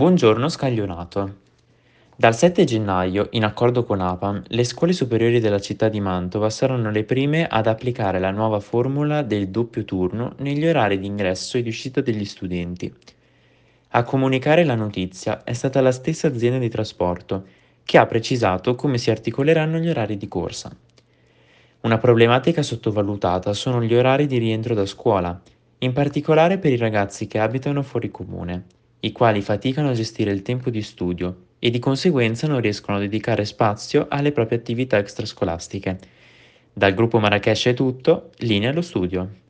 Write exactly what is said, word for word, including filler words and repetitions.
Buongiorno scaglionato. Dal sette gennaio, in accordo con A P A M, le scuole superiori della città di Mantova saranno le prime ad applicare la nuova formula del doppio turno negli orari di ingresso e di uscita degli studenti. A comunicare la notizia è stata la stessa azienda di trasporto, che ha precisato come si articoleranno gli orari di corsa. Una problematica sottovalutata sono gli orari di rientro da scuola, in particolare per i ragazzi che abitano fuori comune, i quali faticano a gestire il tempo di studio e di conseguenza non riescono a dedicare spazio alle proprie attività extrascolastiche. Dal gruppo Marrakesh è tutto, linea allo studio.